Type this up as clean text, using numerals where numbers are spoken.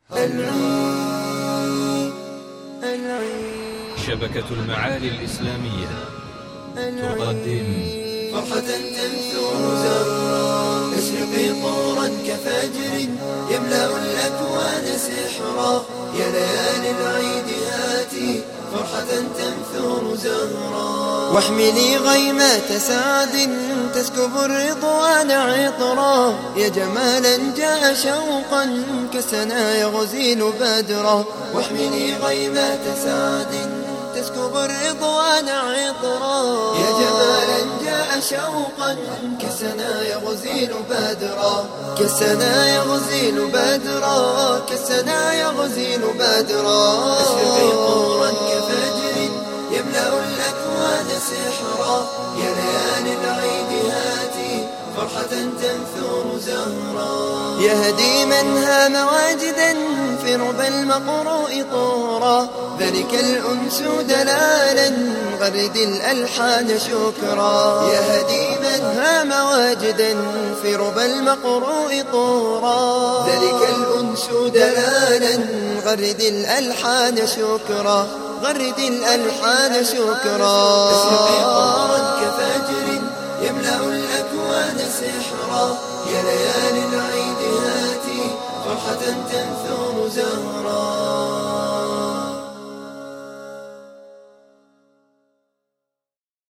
شبكة المعالي الإسلامية تقدم فرحة تنثر زهرا تشرق طورا كفجر يملأ الأكوان سحرا يا ليالي العيد هاتي فرحة تنثر زهرا واحملي غيمات سعد تسكب الرضوان عطرا يا جمالا جاء شوقا كالسنا يغزل بدرا واحملي غيمات سعد تسكب الرضوان عطرا يا جمالا جاء شوقا كالسنا يغزل بدرا كالسنا يغزل بدرا كالسنا يغزل بدرا أشرقي طورا كفجر يملأ الأكوان سحرا يا ليالي العيد هاتي فرحة تنثر زهرا يهدي من هام واجدا في ربى المقروء طورا ذلك الأنس دلالا غرد الألحان شكرا يهدي من هام واجدا في ربى المقروء طورا ذلك الأنس دلالا غرد الألحان شكرا غرد الألحان شكرا تسرقي طورا كفجر يملأ الأكوان سحرا يا ليالي العيد هاتي فرحة تنثر زهرا